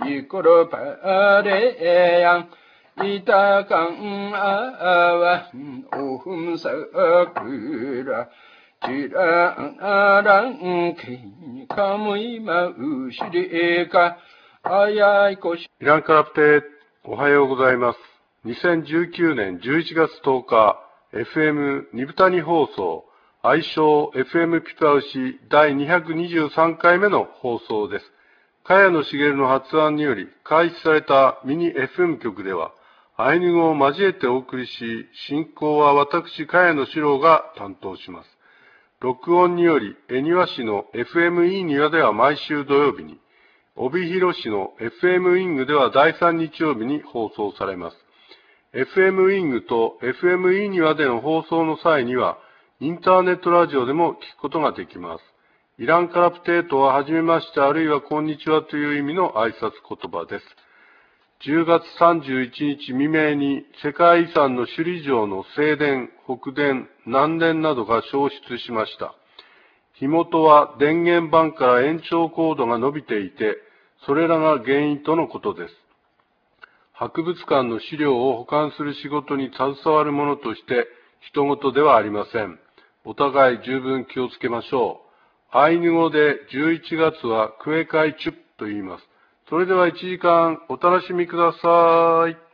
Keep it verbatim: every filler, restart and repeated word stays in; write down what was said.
이끌어 바래양 이다강 아와 오흠사그라 지랑아랑 기카무이 마우시리가 아야이코 イランカラプテ、おはようございます。にせんじゅうきゅうねんじゅういちがつとおか、エフエム ニブタニ放送、愛称 エフエム ピパウシだいにひゃくにじゅうさんかいめの放送です。茅野茂の発案により開始されたミニ エフエム 局では、アイヌ語を交えてお送りし、進行は私、茅野史郎が担当します。録音により、恵庭市の エフエム イー庭では毎週土曜日に、帯広市の エフエム ウィングではだいさん日曜日に放送されます。エフエム ウィングと エフエム イー庭での放送の際には、インターネットラジオでも聞くことができます。イランカラプテートははじめまして、あるいはこんにちはという意味の挨拶言葉です。じゅうがつさんじゅういちにち未明に世界遺産の首里城の正殿、北殿、南殿などが消失しました。火元は電源板から延長コードが伸びていて、それらが原因とのことです。博物館の資料を保管する仕事に携わる者として人事ではありません。お互い十分気をつけましょう。アイヌ語でじゅういちがつはクエカイチュッと言います。それではいちじかんお楽しみください。